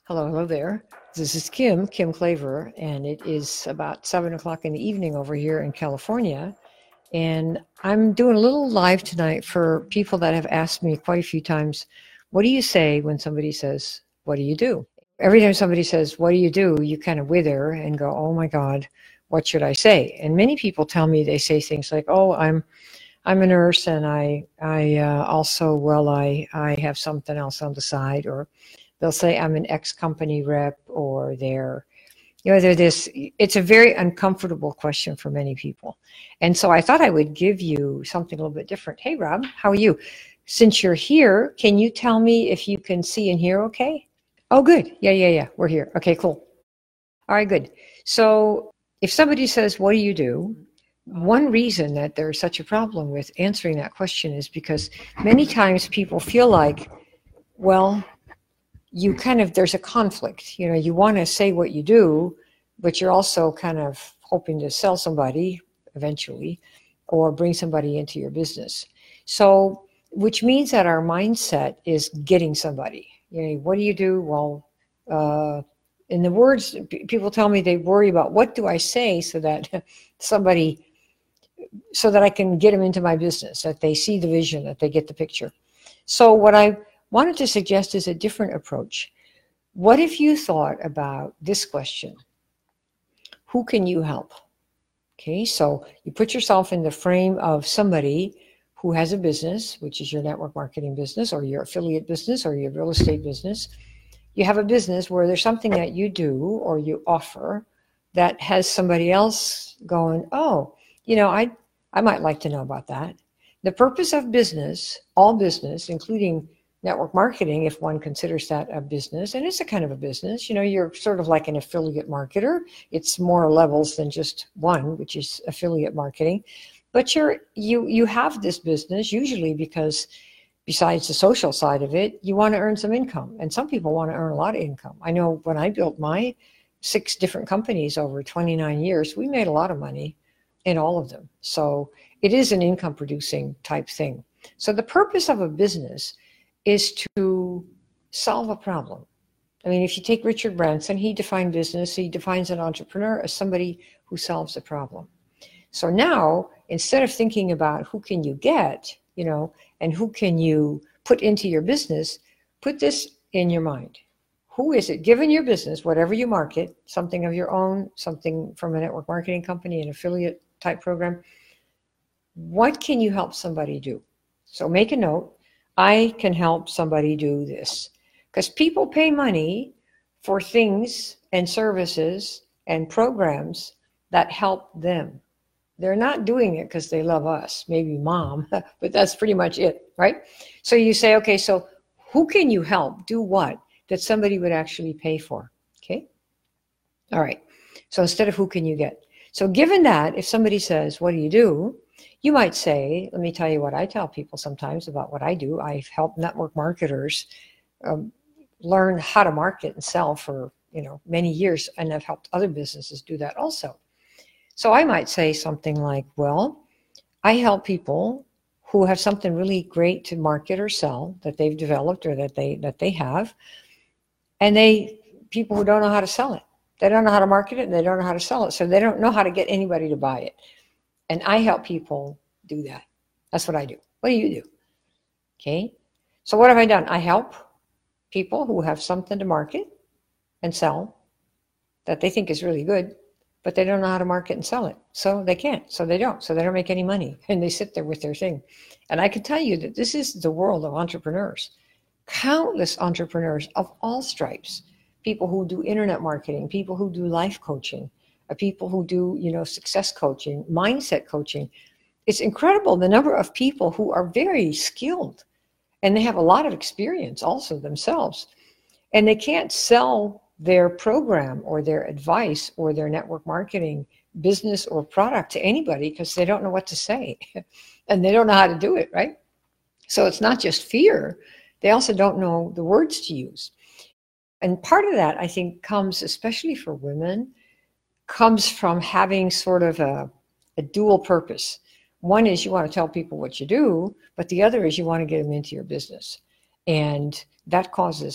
Hello, hello there. This is Kim Claver, and it is about 7 o'clock in the evening over here in California. And I'm doing a little live tonight for people that have asked me quite a few times, what do you say when somebody says, what do you do? Every time somebody says, what do, you kind of wither and go, oh my God, what should I say? And many people tell me they say things like, oh, I'm a nurse and I have something else on the side, or they'll say I'm an ex-company rep, or they're this. It's a very uncomfortable question for many people. And so I thought I would give you something a little bit different. Hey, Rob, how are you? Since you're here, can you tell me if you can see and hear okay? Oh, good. Yeah. We're here. Okay, cool. All right, good. So if somebody says, what do you do? One reason that there's such a problem with answering that question is because many times people feel like, well, there's a conflict. You want to say what you do, but you're also kind of hoping to sell somebody eventually or bring somebody into your business. So, which means that our mindset is getting somebody. What do you do? Well, in the words, people tell me they worry about what do I say so that so that I can get them into my business, that they see the vision, that they get the picture. So what I wanted to suggest is a different approach. What if you thought about this question? Who can you help? Okay, so you put yourself in the frame of somebody who has a business, which is your network marketing business or your affiliate business or your real estate business. You have a business where there's something that you do or you offer that has somebody else going, oh, I might like to know about that. The purpose of business, all business, including network marketing, if one considers that a business, and it's a kind of a business, you're sort of like an affiliate marketer. It's more levels than just one, which is affiliate marketing. But you have this business usually because besides the social side of it, you want to earn some income. And some people want to earn a lot of income. I know when I built my 6 different companies over 29 years, we made a lot of money in all of them. So it is an income producing type thing. So the purpose of a business is to solve a problem. I mean, if you take Richard Branson, he defines business, he defines an entrepreneur as somebody who solves a problem. So now, instead of thinking about who can you get, and who can you put into your business, put this in your mind. Who is it, given your business, whatever you market, something of your own, something from a network marketing company, an affiliate type program, what can you help somebody do? So make a note, I can help somebody do this. Because people pay money for things and services and programs that help them. They're not doing it because they love us, maybe mom, but that's pretty much it, right? So you say, okay, so who can you help do what that somebody would actually pay for? Okay. All right. So instead of who can you get? So given that, if somebody says, what do? You might say, let me tell you what I tell people sometimes about what I do. I've helped network marketers learn how to market and sell for, many years, and I've helped other businesses do that also. So I might say something like, well, I help people who have something really great to market or sell that they've developed or that they have, and people who don't know how to sell it. They don't know how to market it and they don't know how to sell it. So they don't know how to get anybody to buy it. And I help people do that. That's what I do. What do you do? Okay. So what have I done? I help people who have something to market and sell that they think is really good, but they don't know how to market and sell it. So they can't. So they don't. So they don't make any money. And they sit there with their thing. And I can tell you that this is the world of entrepreneurs. Countless entrepreneurs of all stripes. People who do internet marketing, people who do life coaching, people who do, success coaching, mindset coaching. It's incredible the number of people who are very skilled and they have a lot of experience also themselves. And they can't sell their program or their advice or their network marketing business or product to anybody because they don't know what to say and they don't know how to do it, right? So it's not just fear. They also don't know the words to use. And part of that, I think, comes, especially for women, comes from having sort of a dual purpose. One is you want to tell people what you do, but the other is you want to get them into your business. And that causes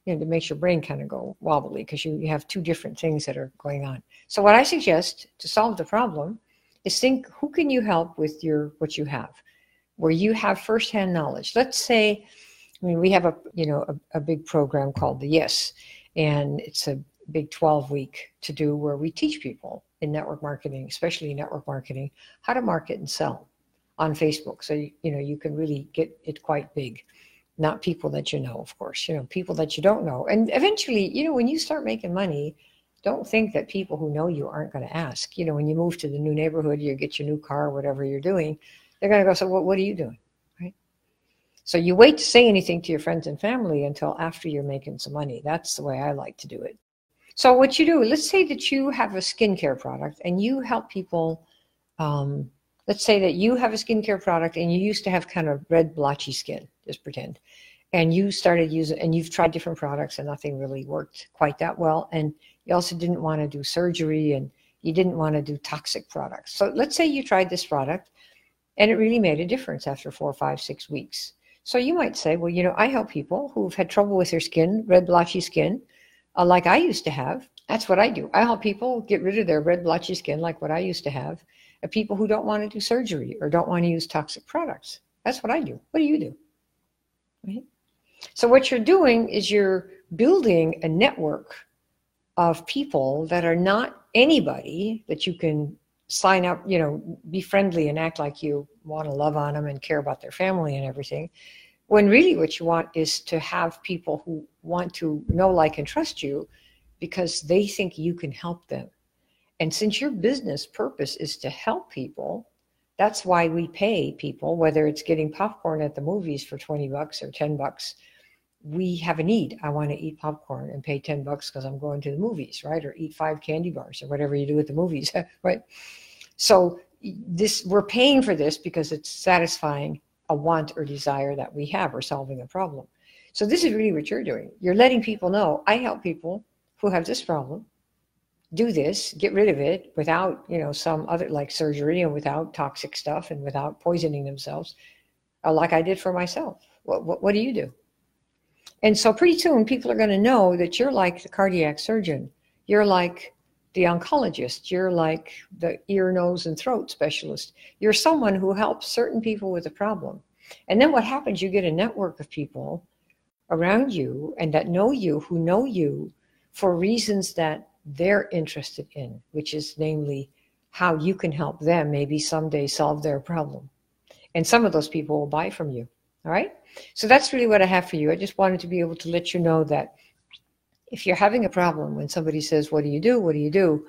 that makes your brain kind of go wobbly because you have two different things that are going on. So what I suggest to solve the problem is think, who can you help with what you have, where you have firsthand knowledge. Let's say, we have a big program called the Yes, and it's a big 12-week to do where we teach people in network marketing, especially network marketing, how to market and sell on Facebook. So you can really get it quite big. Not people that you know, of course, people that you don't know. And eventually, when you start making money, don't think that people who know you aren't going to ask. When you move to the new neighborhood, you get your new car, whatever you're doing, they're going to go, so what are you doing? Right? So you wait to say anything to your friends and family until after you're making some money. That's the way I like to do it. So what you do, let's say that you have a skincare product and you help people. Let's say that you have a skincare product and you used to have kind of red blotchy skin, just pretend. And you started using, and you've tried different products and nothing really worked quite that well. And you also didn't want to do surgery and you didn't want to do toxic products. So let's say you tried this product and it really made a difference after 4, 5, 6 weeks. So you might say, well, I help people who've had trouble with their skin, red blotchy skin, like I used to have. That's what I do. I help people get rid of their red blotchy skin like what I used to have. People who don't want to do surgery or don't want to use toxic products. That's what I do. What do you do? Right? So what you're doing is you're building a network of people that are not anybody that you can sign up, be friendly and act like you want to love on them and care about their family and everything. When really what you want is to have people who want to know, like, and trust you because they think you can help them. And since your business purpose is to help people, that's why we pay people, whether it's getting popcorn at the movies for $20 or $10. We have a need. I want to eat popcorn and pay $10 because I'm going to the movies, right? Or eat 5 candy bars or whatever you do at the movies, right? So we're paying for this because it's satisfying a want or desire that we have or solving a problem. So this is really what you're doing. You're letting people know, I help people who have this problem. Do this, get rid of it without, some other, like surgery, and without toxic stuff and without poisoning themselves, like I did for myself. What do you do? And so pretty soon people are going to know that you're like the cardiac surgeon. You're like the oncologist. You're like the ear, nose, and throat specialist. You're someone who helps certain people with a problem. And then what happens, you get a network of people around you and that know you, who know you for reasons that they're interested in, which is namely how you can help them maybe someday solve their problem. And some of those people will buy from you. All right. So that's really what I have for you. I just wanted to be able to let you know that if you're having a problem, when somebody says, what do you do? What do you do?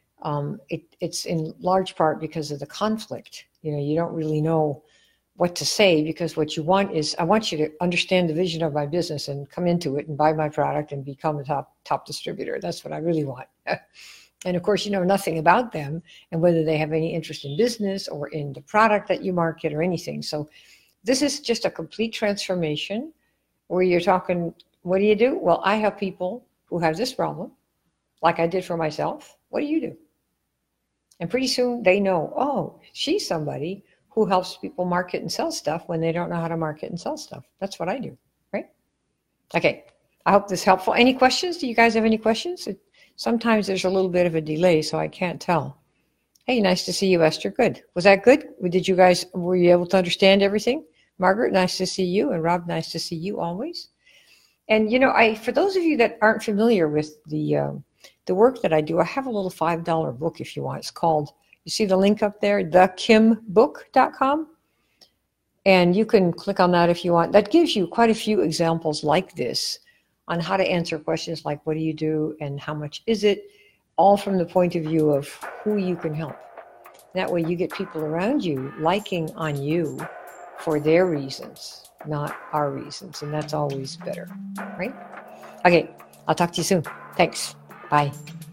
It's in large part because of the conflict. You don't really know what to say, because what you want is, I want you to understand the vision of my business and come into it and buy my product and become a top distributor. That's what I really want. And of course, you know nothing about them and whether they have any interest in business or in the product that you market or anything. So this is just a complete transformation where you're talking, what do you do? Well, I help people who have this problem, like I did for myself. What do you do? And pretty soon they know, oh, she's somebody who helps people market and sell stuff when they don't know how to market and sell stuff. That's what I do, right? Okay, I hope this is helpful. Any questions? Do you guys have any questions? Sometimes there's a little bit of a delay, so I can't tell. Hey, nice to see you, Esther. Good. Was that good? Were you able to understand everything? Margaret, nice to see you. And Rob, nice to see you always. And, for those of you that aren't familiar with the work that I do, I have a little $5 book if you want. It's called, you see the link up there, thekimbook.com. And you can click on that if you want. That gives you quite a few examples like this on how to answer questions like, what do you do and how much is it? All from the point of view of who you can help. That way you get people around you liking on you for their reasons, not our reasons. And that's always better, right? Okay, I'll talk to you soon. Thanks. Bye.